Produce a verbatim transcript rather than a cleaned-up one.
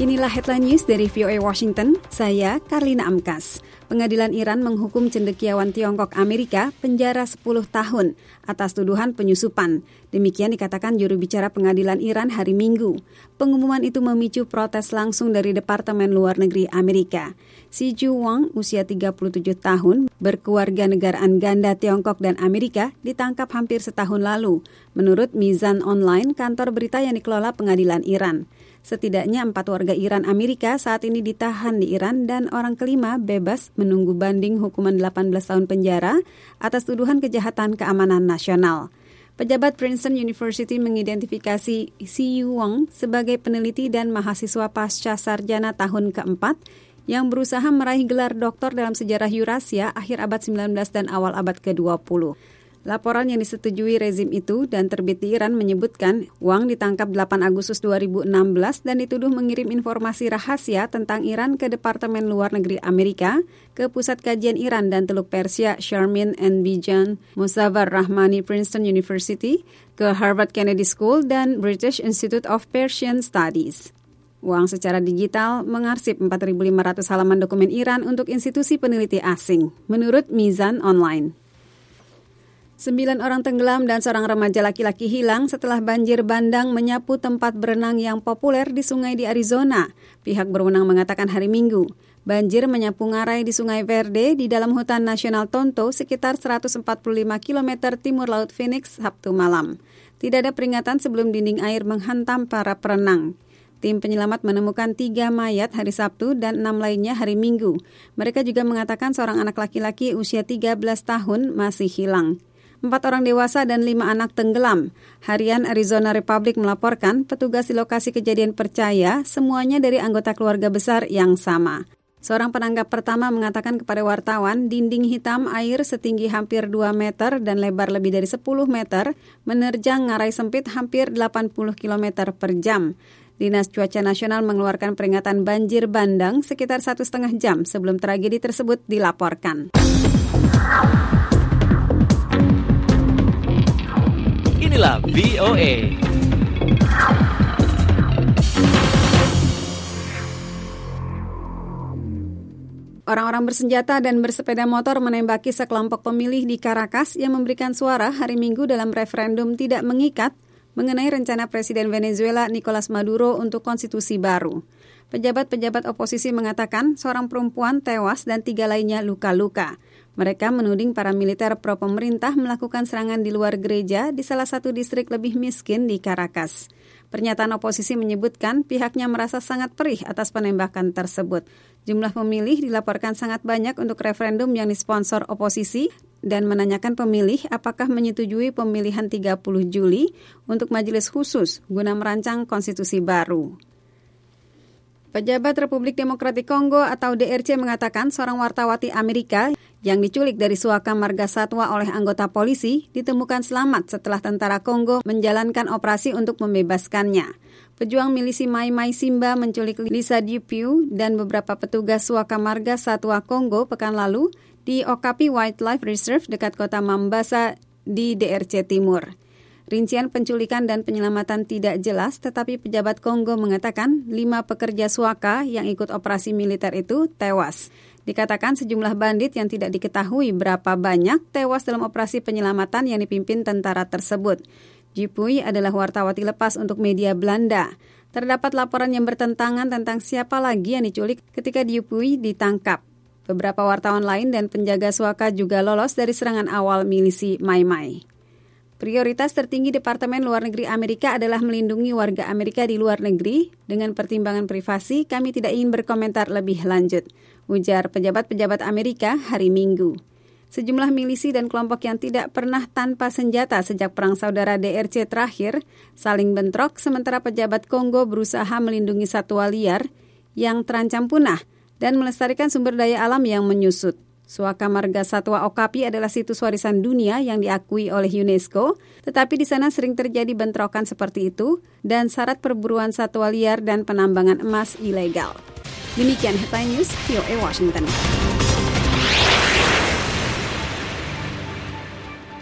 Inilah headline news dari V O A Washington, saya Karlina Amkas. Pengadilan Iran menghukum cendekiawan Tiongkok Amerika penjara sepuluh tahun atas tuduhan penyusupan. Demikian dikatakan juru bicara pengadilan Iran hari Minggu. Pengumuman itu memicu protes langsung dari Departemen Luar Negeri Amerika. Xi Ju Wang, usia tiga puluh tujuh tahun, berkeluarga negaraan ganda Tiongkok dan Amerika, ditangkap hampir setahun lalu. Menurut Mizan Online, kantor berita yang dikelola pengadilan Iran. Setidaknya empat warga Iran Amerika saat ini ditahan di Iran dan orang kelima bebas menunggu banding hukuman delapan belas tahun penjara atas tuduhan kejahatan keamanan nasional. Pejabat Princeton University mengidentifikasi Xi Yu Wang sebagai peneliti dan mahasiswa pasca sarjana tahun keempat yang berusaha meraih gelar doktor dalam sejarah Eurasia akhir abad sembilan belas dan awal abad ke dua puluh. Laporan yang disetujui rezim itu dan terbit di Iran menyebutkan Wang ditangkap delapan Agustus dua ribu enam belas dan dituduh mengirim informasi rahasia tentang Iran ke Departemen Luar Negeri Amerika, ke Pusat Kajian Iran dan Teluk Persia Sharmin and Bijan Muzaffer Rahmani Princeton University, ke Harvard Kennedy School dan British Institute of Persian Studies. Wang secara digital mengarsip empat ribu lima ratus halaman dokumen Iran untuk institusi peneliti asing, menurut Mizan Online. Sembilan orang tenggelam dan seorang remaja laki-laki hilang setelah banjir bandang menyapu tempat berenang yang populer di sungai di Arizona. Pihak berwenang mengatakan hari Minggu, banjir menyapu ngarai di Sungai Verde di dalam hutan nasional Tonto sekitar seratus empat puluh lima kilometer timur laut Phoenix Sabtu malam. Tidak ada peringatan sebelum dinding air menghantam para perenang. Tim penyelamat menemukan tiga mayat hari Sabtu dan enam lainnya hari Minggu. Mereka juga mengatakan seorang anak laki-laki usia tiga belas tahun masih hilang. Empat orang dewasa dan lima anak tenggelam. Harian Arizona Republic melaporkan petugas di lokasi kejadian percaya semuanya dari anggota keluarga besar yang sama. Seorang penanggap pertama mengatakan kepada wartawan dinding hitam air setinggi hampir dua meter dan lebar lebih dari sepuluh meter menerjang ngarai sempit hampir delapan puluh kilometer per jam. Dinas Cuaca Nasional mengeluarkan peringatan banjir bandang sekitar satu setengah jam sebelum tragedi tersebut dilaporkan. Inilah V O A. Orang-orang bersenjata dan bersepeda motor menembaki sekelompok pemilih di Caracas yang memberikan suara hari Minggu dalam referendum tidak mengikat mengenai rencana Presiden Venezuela Nicolas Maduro untuk konstitusi baru. Pejabat-pejabat oposisi mengatakan seorang perempuan tewas dan tiga lainnya luka-luka. Mereka menuding para militer pro-pemerintah melakukan serangan di luar gereja di salah satu distrik lebih miskin di Caracas. Pernyataan oposisi menyebutkan pihaknya merasa sangat perih atas penembakan tersebut. Jumlah pemilih dilaporkan sangat banyak untuk referendum yang disponsor oposisi dan menanyakan pemilih apakah menyetujui pemilihan tiga puluh Juli untuk majelis khusus guna merancang konstitusi baru. Pejabat Republik Demokratik Kongo atau D R C mengatakan seorang wartawati Amerika yang diculik dari Suaka Marga Satwa oleh anggota polisi ditemukan selamat setelah tentara Kongo menjalankan operasi untuk membebaskannya. Pejuang milisi Mai Mai Simba menculik Lisa Dipiu dan beberapa petugas Suaka Marga Satwa Kongo pekan lalu di Okapi Wildlife Reserve dekat kota Mambasa di D R C Timur. Rincian penculikan dan penyelamatan tidak jelas, tetapi pejabat Kongo mengatakan lima pekerja Suaka yang ikut operasi militer itu tewas. Dikatakan sejumlah bandit yang tidak diketahui berapa banyak tewas dalam operasi penyelamatan yang dipimpin tentara tersebut. Jipui adalah wartawati lepas untuk media Belanda. Terdapat laporan yang bertentangan tentang siapa lagi yang diculik ketika Jipui ditangkap. Beberapa wartawan lain dan penjaga Suaka juga lolos dari serangan awal milisi Mai Mai. Prioritas tertinggi Departemen Luar Negeri Amerika adalah melindungi warga Amerika di luar negeri. Dengan pertimbangan privasi, kami tidak ingin berkomentar lebih lanjut, ujar pejabat-pejabat Amerika hari Minggu. Sejumlah milisi dan kelompok yang tidak pernah tanpa senjata sejak Perang Saudara D R C terakhir saling bentrok, sementara pejabat Kongo berusaha melindungi satwa liar yang terancam punah dan melestarikan sumber daya alam yang menyusut. Suaka Marga Satwa Okapi adalah situs warisan dunia yang diakui oleh UNESCO, tetapi di sana sering terjadi bentrokan seperti itu dan syarat perburuan satwa liar dan penambangan emas ilegal. Demikian Headline News V O A Washington.